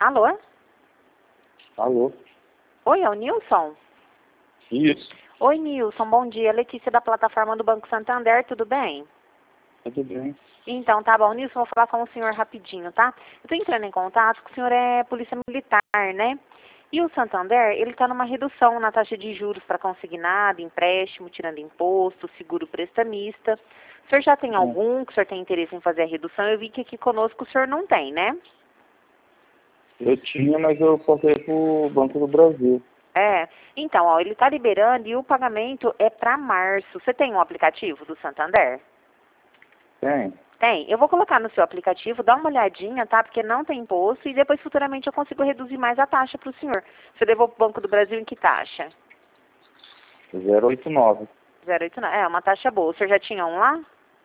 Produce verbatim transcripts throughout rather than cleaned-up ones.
Alô? Alô? Oi, é o Nilson? Isso. Oi, Nilson, bom dia. Letícia da plataforma do Banco Santander, tudo bem? Tudo bem. Então, tá bom. Nilson, vou falar com o senhor rapidinho, tá? Eu tô entrando em contato, que o senhor é polícia militar, né? E o Santander, ele tá numa redução na taxa de juros para consignado, empréstimo, tirando imposto, seguro prestamista. O senhor já tem Hum. algum que o senhor tem interesse em fazer a redução? Eu vi que aqui conosco o senhor não tem, né? Eu tinha, mas eu passei pro Banco do Brasil. É, então, ó, ele tá liberando e o pagamento é para março. Você tem um aplicativo do Santander? Tem? Tem. Eu vou colocar no seu aplicativo, dá uma olhadinha, tá? Porque não tem imposto e depois futuramente eu consigo reduzir mais a taxa para o senhor. Você levou para o Banco do Brasil em que taxa? zero oito nove. zero oito nove. É, uma taxa boa. O senhor já tinha um lá?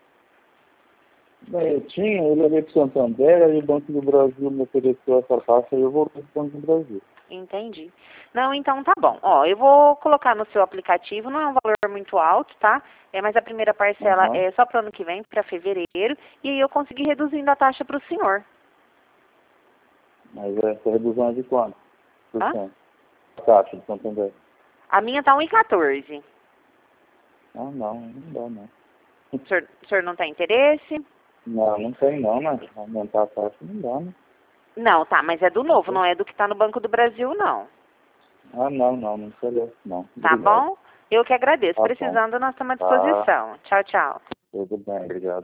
Bem, eu tinha, eu levei pro Santander, aí o Banco do Brasil me ofereceu essa taxa e eu voltei pro Banco do Brasil. Entendi. Não, então tá bom. Ó, eu vou colocar no seu aplicativo, não é um valor muito alto, tá? É, mas a primeira parcela Aham. é só para o ano que vem, para fevereiro, e aí eu consegui reduzindo a taxa para o senhor. Mas essa redução é de quanto? Por Hã? cento? A taxa do Santander. A minha tá um e quatorze. Ah, não, não dá não. O senhor, o senhor não tem interesse? Não, não tem não, né? Aumentar a taxa não dá, né? Não, tá, mas é do novo, não é do que tá no Banco do Brasil, não. Ah, não, não, não interessa não. Tá Obrigado. bom? Eu que agradeço. Tá bom. Precisando, nós estamos à Tá, disposição. Tchau, tchau. tudo bem, obrigado.